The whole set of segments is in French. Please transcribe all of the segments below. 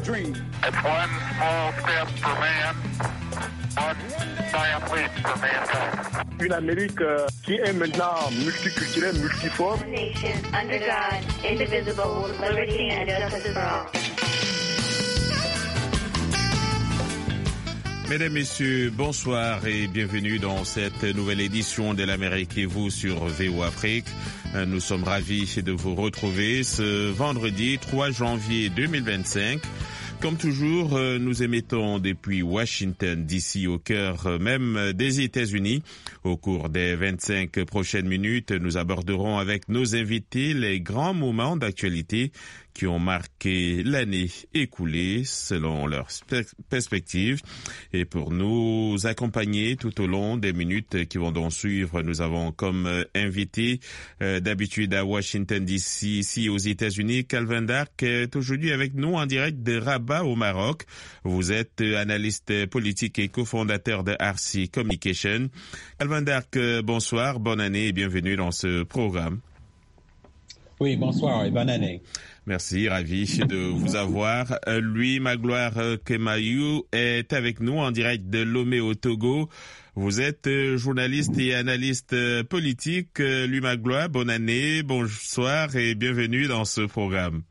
dream. It's one small step for man, one giant leap for mankind. Une Amérique qui est maintenant multiculturelle, multiforme. Nation under God, indivisible, with liberty and justice for all. Mesdames, Messieurs, bonsoir et bienvenue dans cette nouvelle édition de l'Amérique et vous sur VO Afrique. Nous sommes ravis de vous retrouver ce vendredi 3 janvier 2025. Comme toujours, nous émettons depuis Washington, D.C., au cœur même des États-Unis. Au cours des 25 prochaines minutes, nous aborderons avec nos invités les grands moments d'actualité qui ont marqué l'année écoulée selon leur perspective. Et pour nous accompagner tout au long des minutes qui vont donc suivre, nous avons comme invité d'habitude à Washington DC, ici aux États-Unis, Calvin Dark est aujourd'hui avec nous en direct de Rabat au Maroc. Vous êtes analyste politique et cofondateur de RC Communication. Calvin Dark, bonsoir, bonne année et bienvenue dans ce programme. Oui, bonsoir et bonne année. Merci, ravi de vous avoir. Louis Magloire Kemayou est avec nous en direct de Lomé au Togo. Vous êtes journaliste et analyste politique. Louis Magloire, bonne année, bonsoir et bienvenue dans ce programme.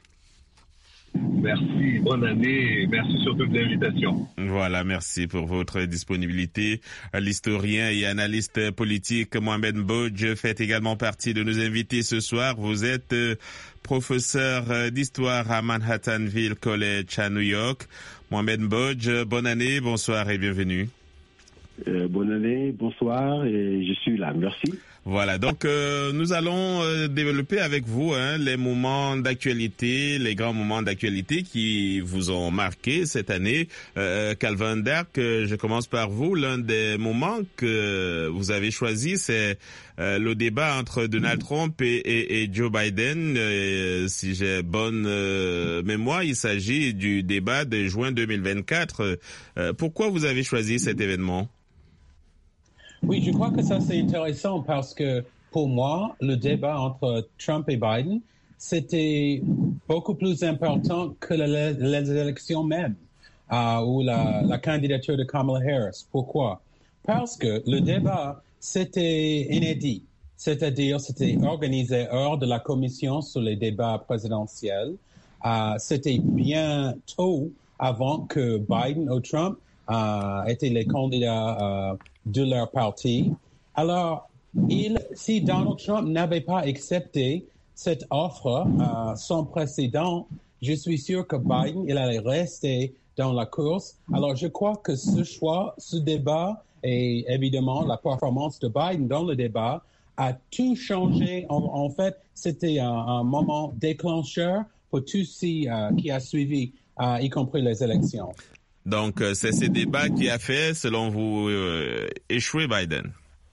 Merci, bonne année et merci surtout de l'invitation. Voilà, merci pour votre disponibilité. L'historien et analyste politique Mohamed Mbodj fait également partie de nos invités ce soir. Vous êtes professeur d'histoire à Manhattanville College à New York. Mohamed Mbodj, bonne année, bonsoir et bienvenue. Bonne année, bonsoir et je suis là, merci. Voilà, donc nous allons développer avec vous les moments d'actualité, les grands moments d'actualité qui vous ont marqué cette année. Calvin Dark, je commence par vous. L'un des moments que vous avez choisi, c'est le débat entre Donald Trump et Joe Biden. Si j'ai bonne mémoire, il s'agit du débat de juin 2024. Pourquoi vous avez choisi cet événement? Oui, je crois que ça c'est intéressant parce que pour moi, le débat entre Trump et Biden, c'était beaucoup plus important que les élections même ou la candidature de Kamala Harris. Pourquoi? Parce que le débat, c'était inédit, c'est-à-dire c'était organisé hors de la commission sur les débats présidentiels. C'était bien tôt avant que Biden ou Trump étaient les candidats de leur parti. Alors, si Donald Trump n'avait pas accepté cette offre sans précédent, je suis sûr que Biden, il allait rester dans la course. Alors, je crois que ce choix, ce débat et évidemment la performance de Biden dans le débat a tout changé. En fait, c'était un moment déclencheur pour tout ce qui a suivi, y compris les élections. Donc, c'est ce débat qui a fait, selon vous, échouer Biden.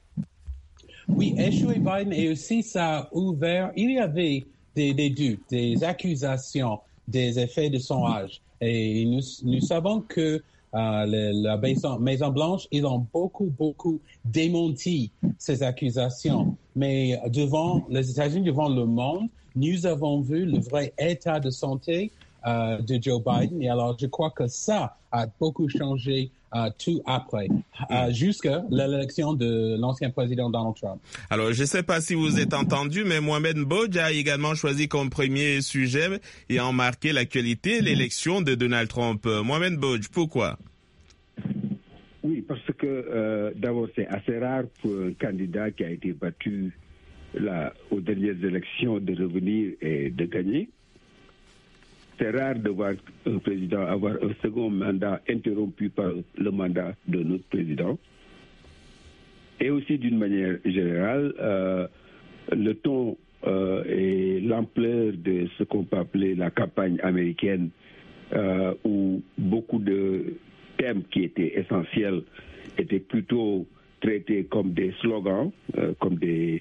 Oui, échouer Biden et aussi ça a ouvert, il y avait des doutes, des accusations, des effets de son âge. Et nous savons que la Maison-Blanche, ils ont beaucoup démenti ces accusations. Mais devant les États-Unis, devant le monde, nous avons vu le vrai état de santé de Joe Biden. Et alors, je crois que ça a beaucoup changé tout après, jusqu'à l'élection de l'ancien président Donald Trump. Alors, je ne sais pas si vous êtes entendu, mais Mohamed Mbodj a également choisi comme premier sujet et en marqué l'actualité l'élection de Donald Trump. Mohamed Mbodj, pourquoi? Oui, parce que d'abord, c'est assez rare pour un candidat qui a été battu aux dernières élections de revenir et de gagner. C'est rare de voir un président avoir un second mandat interrompu par le mandat de notre président. Et aussi, d'une manière générale, le ton et l'ampleur de ce qu'on peut appeler la campagne américaine, où beaucoup de thèmes qui étaient essentiels étaient plutôt traités comme des slogans, comme des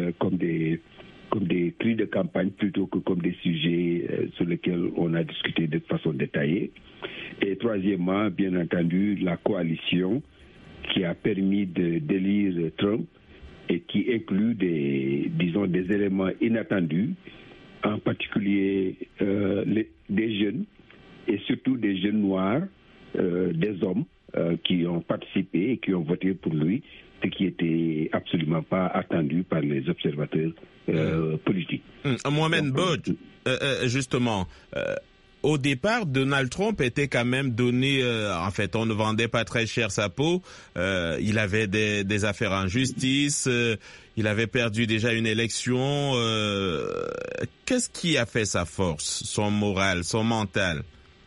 cris de campagne plutôt que comme des sujets sur lesquels on a discuté de façon détaillée. Et troisièmement, bien entendu, la coalition qui a permis d'élire Trump et qui inclut des éléments inattendus, en particulier des jeunes et surtout des jeunes noirs, des hommes qui ont participé et qui ont voté pour lui, ce qui n'était absolument pas attendu par les observateurs politiques. Mohamed Bodj, justement, au départ, Donald Trump était quand même donné, en fait, on ne vendait pas très cher sa peau, il avait des affaires en justice, il avait perdu déjà une élection. Qu'est-ce qui a fait sa force, son moral, son mental?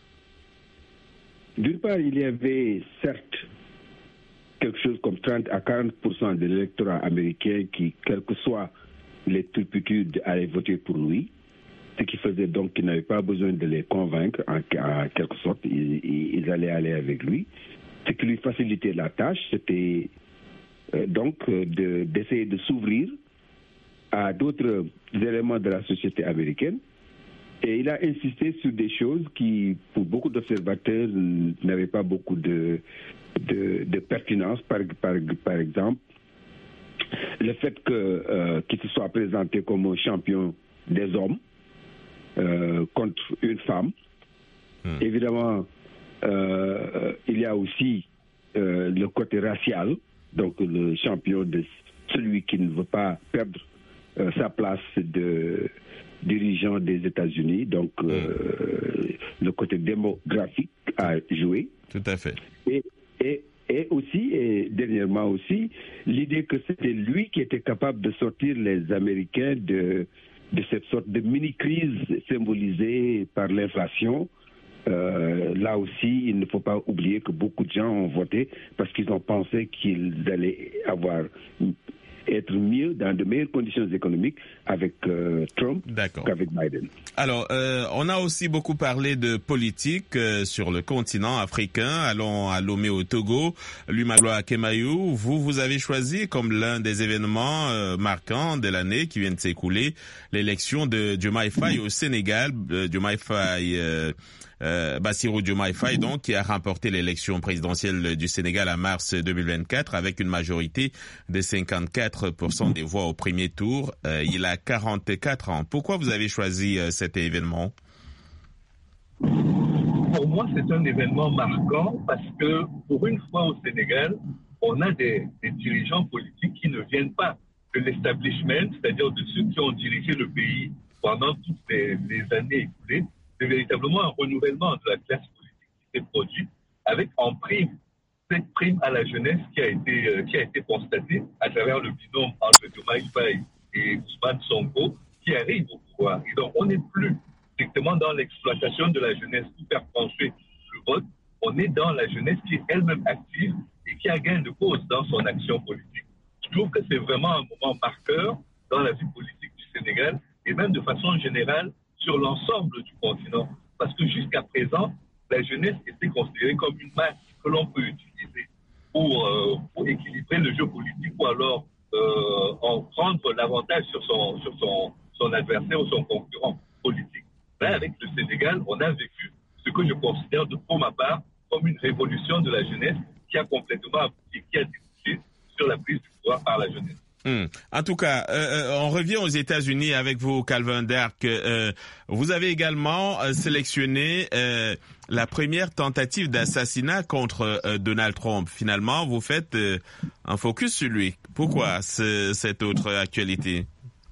D'une part, il y avait certes quelque chose comme 30 à 40% de l'électorat américain qui, quelles que soient les turpitudes, allaient voter pour lui. Ce qui faisait donc qu'il n'avait pas besoin de les convaincre, en quelque sorte, ils allaient aller avec lui. Ce qui lui facilitait la tâche, c'était donc d'essayer de s'ouvrir à d'autres éléments de la société américaine. Et il a insisté sur des choses qui, pour beaucoup d'observateurs, n'avaient pas beaucoup de pertinence. Par exemple, le fait qu'il se soit présenté comme un champion des hommes contre une femme. Évidemment, il y a aussi le côté racial, donc le champion de celui qui ne veut pas perdre sa place de dirigeant des États-Unis, donc le côté démographique a joué. Tout à fait. Et aussi, et dernièrement aussi, l'idée que c'était lui qui était capable de sortir les Américains de cette sorte de mini-crise symbolisée par l'inflation. Là aussi, il ne faut pas oublier que beaucoup de gens ont voté parce qu'ils ont pensé qu'ils allaient être mieux, dans de meilleures conditions économiques avec Trump qu'avec Biden. Alors, on a aussi beaucoup parlé de politique sur le continent africain. Allons à Lomé au Togo. Lumagloa Kemayou, vous avez choisi comme l'un des événements marquants de l'année qui vient de s'écouler l'élection de Diomaye Faye au Sénégal. Diomaye Faye... Bassirou Diomaye Faye, donc, qui a remporté l'élection présidentielle du Sénégal en mars 2024 avec une majorité de 54% des voix au premier tour. Il a 44 ans. Pourquoi vous avez choisi cet événement? Pour moi, c'est un événement marquant parce que, pour une fois au Sénégal, on a des dirigeants politiques qui ne viennent pas de l'establishment, c'est-à-dire de ceux qui ont dirigé le pays pendant toutes les années écoulées. C'est véritablement un renouvellement de la classe politique qui s'est produit avec en prime cette prime à la jeunesse qui a été constatée à travers le binôme entre Diomaye Faye et Ousmane Sonko qui arrive au pouvoir. Et donc on n'est plus strictement dans l'exploitation de la jeunesse pour faire pencher le vote, on est dans la jeunesse qui est elle-même active et qui a gain de cause dans son action politique. Je trouve que c'est vraiment un moment marqueur dans la vie politique du Sénégal et même de façon générale sur l'ensemble du continent. Parce que jusqu'à présent, la jeunesse était considérée comme une masse que l'on peut utiliser pour équilibrer le jeu politique ou alors en prendre l'avantage sur son adversaire ou son concurrent politique. Là, avec le Sénégal, on a vécu ce que je considère pour ma part comme une révolution de la jeunesse qui a complètement abouti, qui a débouché sur la prise du pouvoir par la jeunesse. En tout cas, on revient aux États-Unis avec vous, Calvin Dark. Vous avez également sélectionné la première tentative d'assassinat contre Donald Trump. Finalement, vous faites un focus sur lui. Pourquoi cette autre actualité?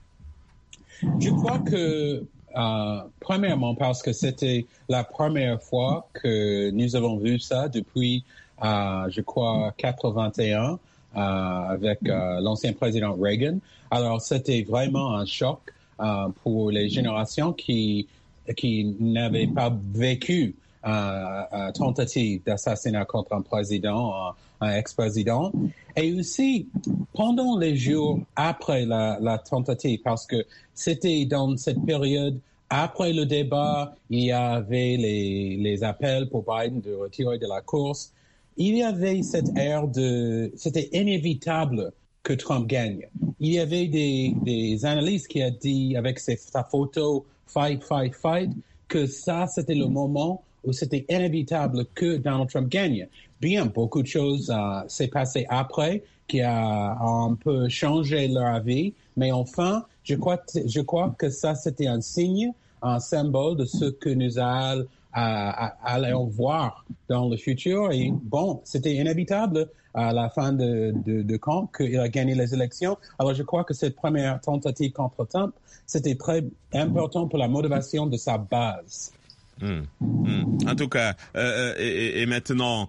Je crois que, premièrement, parce que c'était la première fois que nous avons vu ça depuis, je crois, 81. Avec l'ancien président Reagan. Alors, c'était vraiment un choc pour les générations qui n'avaient pas vécu tentative d'assassinat contre un président, un ex-président. Et aussi, pendant les jours après la tentative, parce que c'était dans cette période, après le débat, il y avait les appels pour Biden de retirer de la course. Il y avait cette ère c'était inévitable que Trump gagne. Il y avait des analystes qui ont dit avec sa photo fight, fight, fight, que ça, c'était le moment où c'était inévitable que Donald Trump gagne. Bien, beaucoup de choses s'est passé après qui a un peu changé leur avis, mais enfin, je crois que ça, c'était un signe, un symbole de ce que nous allons allons voir dans le futur. Et bon, c'était inévitable à la fin de camp qu'il a gagné les élections. Alors, je crois que cette première tentative contre Trump, c'était très important pour la motivation de sa base. En tout cas, et maintenant,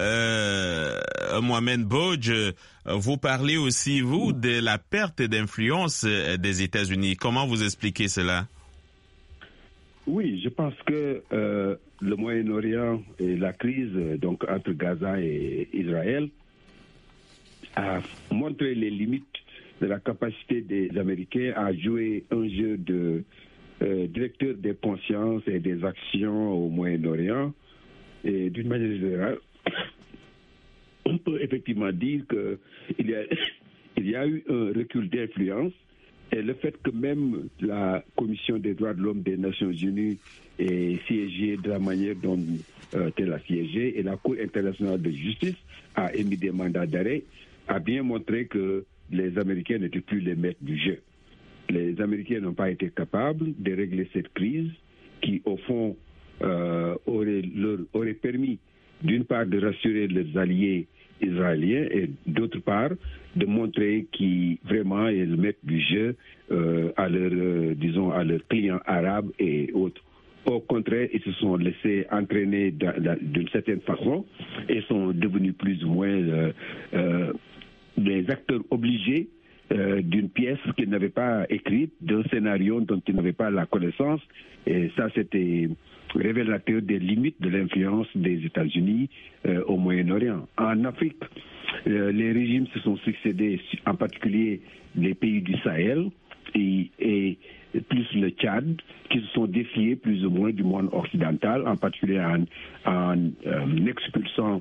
Mohamed Bouhadj, vous parlez aussi, vous, de la perte d'influence des États-Unis. Comment vous expliquez cela? Oui, je pense que le Moyen-Orient et la crise donc entre Gaza et Israël a montré les limites de la capacité des Américains à jouer un jeu de directeur des consciences et des actions au Moyen-Orient. Et d'une manière générale, on peut effectivement dire qu'il y a eu un recul d'influence. Et le fait que même la Commission des droits de l'homme des Nations Unies ait siégé de la manière dont elle a siégé, et la Cour internationale de justice a émis des mandats d'arrêt, a bien montré que les Américains n'étaient plus les maîtres du jeu. Les Américains n'ont pas été capables de régler cette crise qui, au fond, aurait permis, d'une part, de rassurer leurs alliés israéliens et, d'autre part, de montrer qui vraiment est le maître du jeu à leurs clients arabes et autres. Au contraire, ils se sont laissés entraîner d'une certaine façon et sont devenus plus ou moins des acteurs obligés d'une pièce qu'ils n'avaient pas écrite, d'un scénario dont ils n'avaient pas la connaissance. Et ça, c'était révélateur des limites de l'influence des États-Unis au Moyen-Orient. En Afrique, les régimes se sont succédés, en particulier les pays du Sahel et plus le Tchad, qui se sont défiés plus ou moins du monde occidental, en particulier en expulsant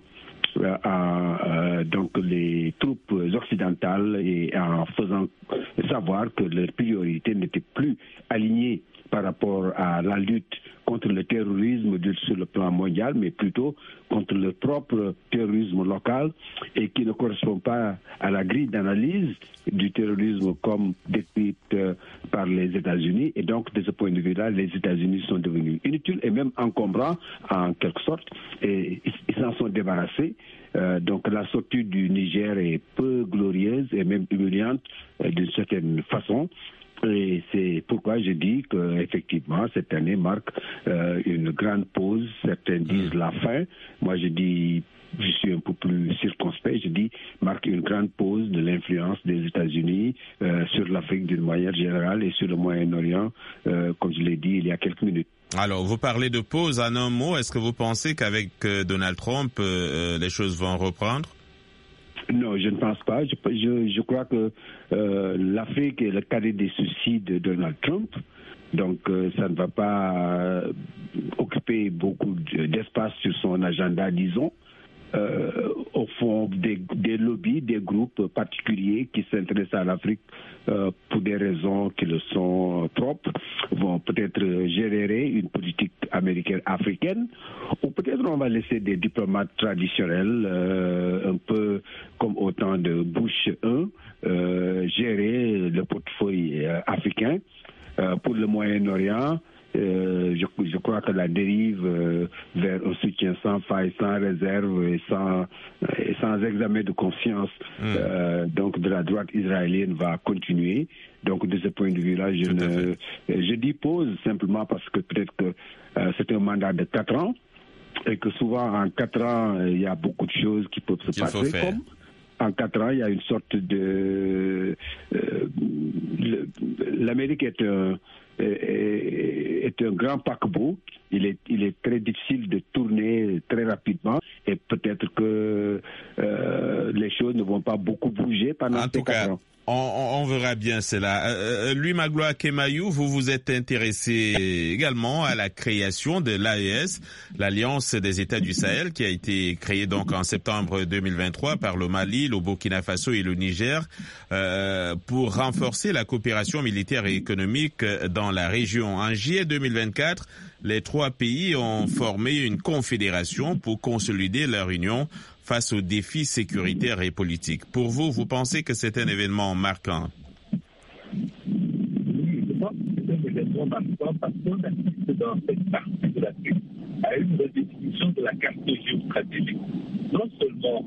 donc les troupes occidentales et en faisant savoir que leur priorité n'était plus alignée par rapport à la lutte contre le terrorisme sur le plan mondial, mais plutôt contre le propre terrorisme local et qui ne correspond pas à la grille d'analyse du terrorisme comme décrite par les États-Unis. Et donc, de ce point de vue-là, les États-Unis sont devenus inutiles et même encombrants en quelque sorte, et ils s'en sont débarrassés. Donc, la sortie du Niger est peu glorieuse et même humiliante d'une certaine façon. Et c'est pourquoi je dis qu'effectivement, cette année marque une grande pause. Certains disent la fin. Moi, je suis un peu plus circonspect. Je dis marque une grande pause de l'influence des États-Unis sur l'Afrique d'une manière générale et sur le Moyen-Orient, comme je l'ai dit il y a quelques minutes. Alors, vous parlez de pause en un mot. Est-ce que vous pensez qu'avec Donald Trump, les choses vont reprendre? Non, je ne pense pas. Je crois que l'Afrique est le cadet des soucis de Donald Trump. Donc, ça ne va pas occuper beaucoup d'espace sur son agenda, disons. Au fond, des lobbies, des groupes particuliers qui s'intéressent à l'Afrique pour des raisons qui le sont propres, vont peut-être générer une politique américaine africaine, ou peut-être on va laisser des diplomates traditionnels, un peu comme au temps de Bush 1, gérer le portefeuille africain. Pour le Moyen-Orient, je crois que la dérive vers un soutien sans faille, sans réserve et sans examen de conscience donc de la droite israélienne va continuer. Donc de ce point de vue-là, je dis pause simplement parce que peut-être que c'est un mandat de 4 ans et que souvent en 4 ans, il y a beaucoup de choses qui peuvent se passer. Comme en 4 ans, il y a une sorte de... L'Amérique est un grand paquebot. Il est très difficile de tourner très rapidement et peut-être que les choses ne vont pas beaucoup bouger pendant ces 4 ans. On verra bien cela. Louis Magloire Kemayou, vous vous êtes intéressé également à la création de l'AES, l'Alliance des États du Sahel, qui a été créée donc en septembre 2023 par le Mali, le Burkina Faso et le Niger, pour renforcer la coopération militaire et économique dans la région. En juillet 2024, les 3 pays ont formé une confédération pour consolider leur union face aux défis sécuritaires et politiques. Pour vous, vous pensez que c'est un événement marquant? crois que c'est un événement marquant parce qu'on assiste dans cette partie de l'Afrique à une redéfinition de la carte géostratégique. Non seulement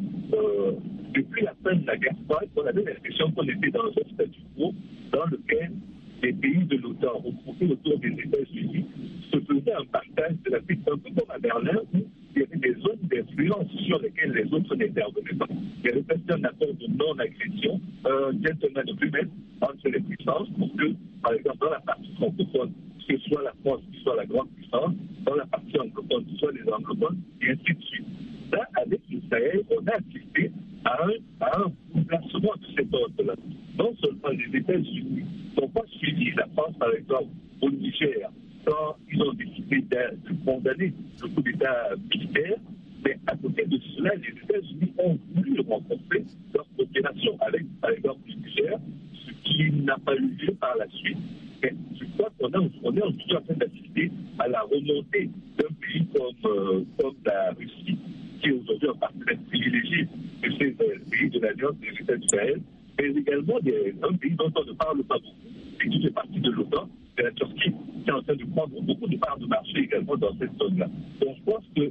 depuis la fin de la guerre froide, on avait l'impression qu'on était dans un statu quo dans lequel les pays de l'OTAN regroupés autour des États-Unis se faisaient un partage de l'Afrique, un peu comme à Berlin, où il y avait des zones d'influence sur lesquelles les autres n'intervenaient pas. Il y avait peut-être un accord de non-agression, un gentleman agreement entre les puissances pour que, par exemple, dans la partie francophone, que ce soit la France qui soit la grande puissance, dans la partie anglophone, que ce soit les anglophones, et ainsi de suite. Là, avec le Sahel, on a assisté à un bouleversement de cet ordre-là. Non seulement les États-Unis n'ont pas suivi la France, par exemple, au Niger, quand ils ont décidé de condamner le coup d'État militaire, mais à côté de cela, les États-Unis ont voulu rencontrer leur coopération avec, par exemple, le Niger, ce qui n'a pas eu lieu par la suite. Mais je crois qu'on est aujourd'hui en train d'assister à la remontée d'un pays comme la Russie, qui est aujourd'hui un partenaire privilégié de ces pays de l'Alliance des États du Sahel, mais également un pays dont on ne parle pas beaucoup, et qui fait partie de l'OTAN, c'est la Turquie, qui est en train de prendre beaucoup de parts de marché également dans cette zone-là. Donc je pense que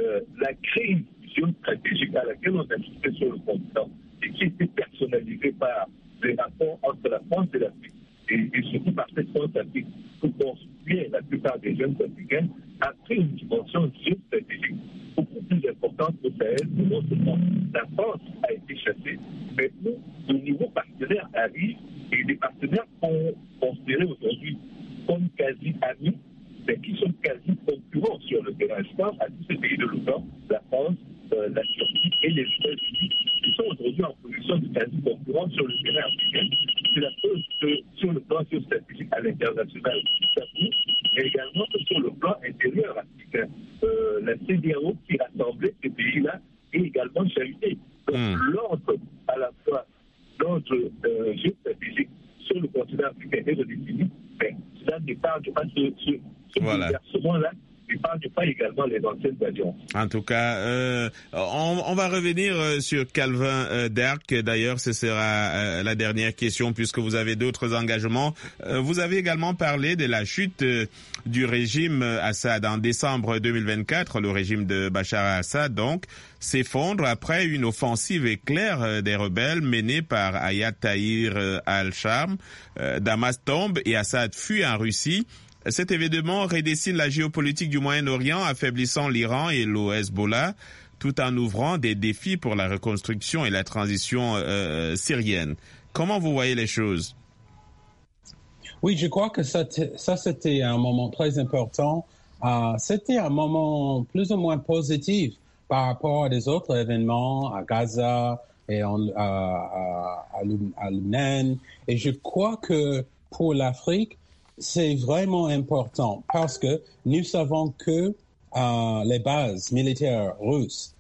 la crise géostratégique à laquelle on assistait sur le continent et qui était personnalisée par les rapports entre la France et l'Afrique, et surtout par cette France-Afrique que construisaient la plupart des jeunes Africains, a pris une dimension géostratégique beaucoup plus importante au Sahel, que non seulement la France a été chassée, mais où de nouveaux partenaires arrivent, et des partenaires qu'on considérait aujourd'hui comme quasi amis, mais qui sont quasi concurrents sur le terrain. Je pense à tous ces pays de l'OTAN, la France, la Turquie et les États-Unis, qui sont aujourd'hui en position de quasi concurrents sur le terrain africain. C'est la preuve que sur le plan géostratégique à l'international, ça bouge, mais également que sur le plan intérieur africain. La CEDEAO qui rassemblait ces pays-là est également chahutée. Donc l'ordre, à la fois l'ordre géostratégique sur le continent africain est redéfini, mais ça n'épargne pas ce bouleversement-là. n'épargne pas également les anciennes alliances. En tout cas, on va revenir sur Calvin Derk. D'ailleurs, ce sera la dernière question puisque vous avez d'autres engagements. Vous avez également parlé de la chute du régime Assad. En décembre 2024, le régime de Bachar al-Assad, donc, s'effondre après une offensive éclair des rebelles menée par Ayat Tahrir al-Sham. Damas tombe et Assad fuit en Russie. Cet événement redessine la géopolitique du Moyen-Orient, affaiblissant l'Iran et le Hezbollah, tout en ouvrant des défis pour la reconstruction et la transition syrienne. Comment vous voyez les choses? Oui, je crois que ça c'était un moment très important. C'était un moment plus ou moins positif par rapport à des autres événements à Gaza et à Lubnan. Et je crois que pour l'Afrique, c'est vraiment important parce que nous savons que les bases militaires russes,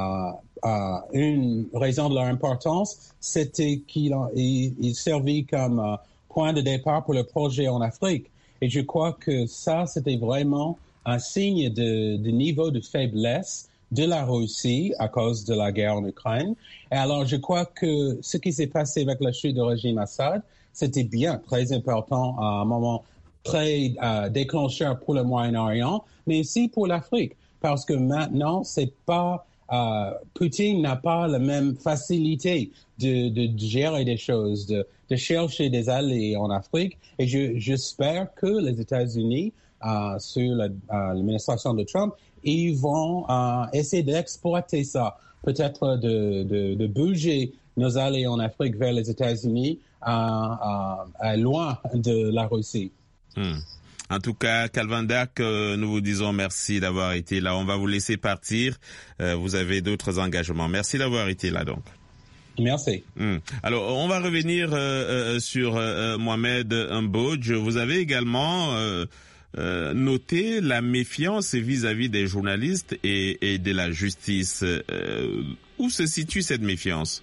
une raison de leur importance, c'était qu'ils servaient comme point de départ pour le projet en Afrique. Et je crois que ça, c'était vraiment un signe de niveau de faiblesse de la Russie à cause de la guerre en Ukraine. Et alors, je crois que ce qui s'est passé avec la chute du régime Assad, c'était bien, très important, un moment très déclencheur pour le Moyen-Orient, mais aussi pour l'Afrique, parce que maintenant, c'est pas Poutine n'a pas la même facilité de gérer des choses, de chercher des alliés en Afrique, et j'espère que les États-Unis, sur l'administration de Trump, ils vont essayer d'exploiter ça, peut-être de bouger nos alliés en Afrique vers les États-Unis, loin de la Russie. En tout cas, Calvin Derk, nous vous disons merci d'avoir été là. On va vous laisser partir. Vous avez d'autres engagements. Merci d'avoir été là, donc. Merci. Alors, on va revenir sur Mohamed Mbodj. Vous avez également noté la méfiance vis-à-vis des journalistes et de la justice. Où se situe cette méfiance?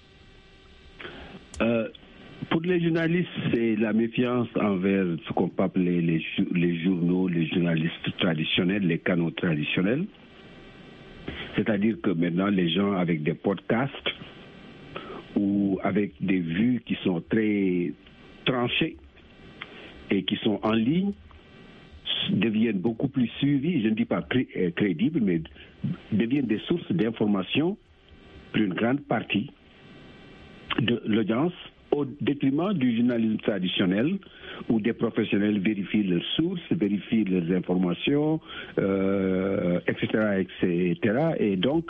Pour les journalistes, c'est la méfiance envers ce qu'on peut appeler les journaux, les journalistes traditionnels, les canaux traditionnels. C'est-à-dire que maintenant, les gens avec des podcasts ou avec des vues qui sont très tranchées et qui sont en ligne deviennent beaucoup plus suivis, je ne dis pas crédibles, mais deviennent des sources d'information pour une grande partie de l'audience, au détriment du journalisme traditionnel où des professionnels vérifient leurs sources, vérifient leurs informations, etc., etc. Et donc,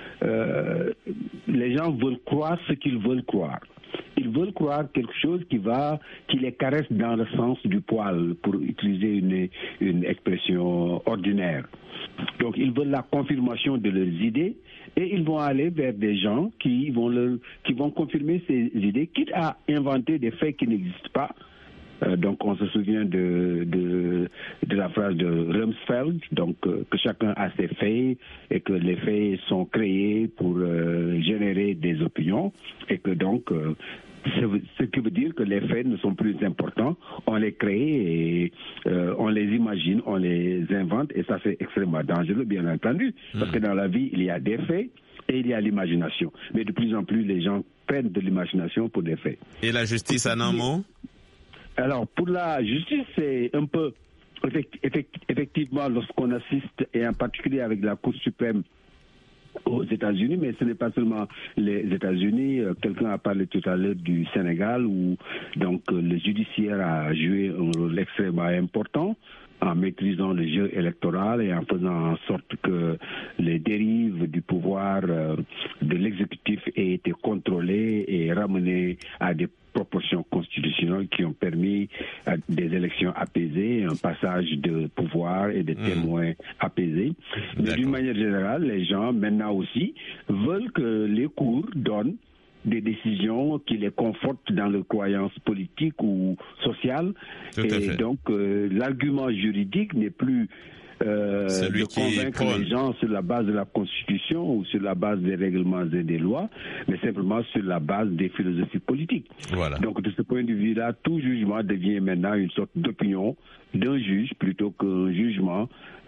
les gens veulent croire ce qu'ils veulent croire. Ils veulent croire quelque chose qui les caresse dans le sens du poil, pour utiliser une expression ordinaire. Donc, ils veulent la confirmation de leurs idées et ils vont aller vers des gens qui vont confirmer ces idées, quitte à inventer des faits qui n'existent pas. Donc, on se souvient de la phrase de Rumsfeld, donc que chacun a ses faits et que les faits sont créés pour générer des opinions et que donc ce qui veut dire que les faits ne sont plus importants, on les crée et on les imagine, on les invente et ça c'est extrêmement dangereux bien entendu parce que dans la vie il y a des faits et il y a l'imagination. Mais de plus en plus les gens prennent de l'imagination pour des faits. Et la justice en un mot ? Alors pour la justice c'est un peu effectivement lorsqu'on assiste et en particulier avec la Cour suprême aux États-Unis, mais ce n'est pas seulement les États-Unis. Quelqu'un a parlé tout à l'heure du Sénégal où donc le judiciaire a joué un rôle extrêmement important en maîtrisant le jeu électoral et en faisant en sorte que les dérives du pouvoir de l'exécutif aient été contrôlées et ramenées à des proportions constitutionnelles qui ont permis des élections apaisées, un passage de pouvoir et de témoins apaisés. Mais d'une manière générale, les gens maintenant aussi veulent que les cours donnent des décisions qui les confortent dans leurs croyances politiques ou sociales. Et donc, l'argument juridique n'est plus de convaincre les gens sur la base de la Constitution ou sur la base des règlements et des lois, mais simplement sur la base des philosophies politiques. Voilà. Donc, de ce point de vue-là, tout jugement devient maintenant une sorte d'opinion d'un juge plutôt qu'un jugement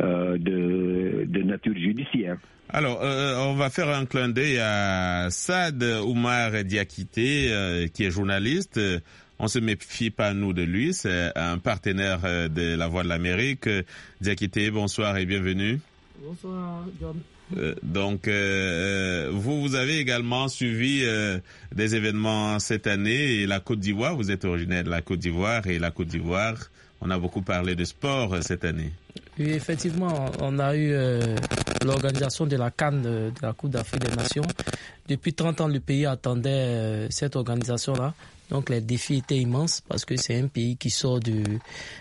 de nature judiciaire. Alors, on va faire un clin d'œil à Saad Oumar Diakité, qui est journaliste. On se méfie pas, nous, de lui. C'est un partenaire de La Voix de l'Amérique. Diakité, bonsoir et bienvenue. Bonsoir, John. Donc, vous avez également suivi des événements cette année et la Côte d'Ivoire. Vous êtes originaire de la Côte d'Ivoire et la Côte d'Ivoire, on a beaucoup parlé de sport cette année. Oui, effectivement, on a eu l'organisation de la CAN, de la Coupe d'Afrique des Nations. Depuis 30 ans, le pays attendait cette organisation-là. Donc, les défis étaient immenses parce que c'est un pays qui sort de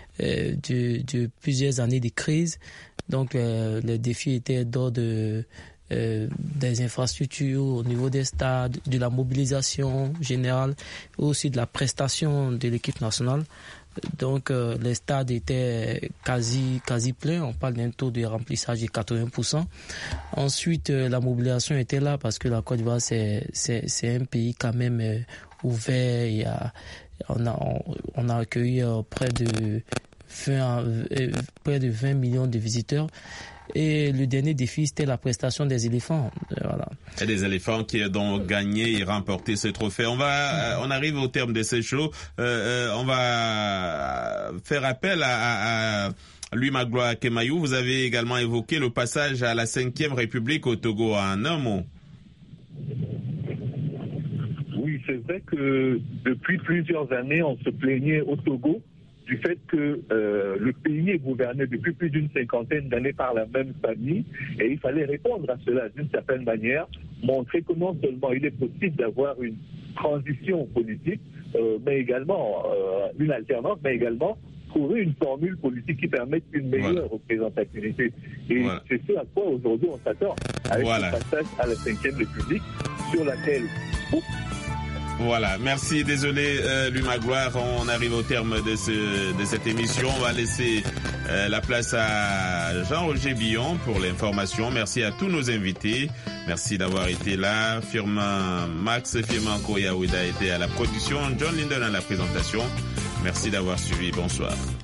plusieurs années de crise. Donc, les défis étaient d'ordre des infrastructures au niveau des stades, de la mobilisation générale, aussi de la prestation de l'équipe nationale. Donc, les stades étaient quasi pleins. On parle d'un taux de remplissage de 80%. Ensuite, la mobilisation était là parce que la Côte d'Ivoire, c'est un pays quand même ouvert. On a accueilli près de 20 millions de visiteurs. Et le dernier défi, c'était la prestation des éléphants. Voilà. Et des éléphants qui ont donc gagné et remporté ce trophée. On arrive au terme de ce show. On va faire appel à Louis Magloire Kemayou. Vous avez également évoqué le passage à la 5e République au Togo en un mot. Oui, c'est vrai que depuis plusieurs années, on se plaignait au Togo du fait que le pays est gouverné depuis plus d'une cinquantaine d'années par la même famille et il fallait répondre à cela d'une certaine manière, montrer que non seulement il est possible d'avoir une transition politique, mais également une alternance, mais également trouver une formule politique qui permette une meilleure représentativité. Et c'est ce à quoi aujourd'hui on s'attend avec le passage à la 5e République sur laquelle... Voilà, merci, désolé Louis Magloire, on arrive au terme de cette émission. On va laisser la place à Jean-Roger Billon pour l'information. Merci à tous nos invités, merci d'avoir été là. Max Firmin Koyaouida a été à la production, John Linden à la présentation. Merci d'avoir suivi, bonsoir.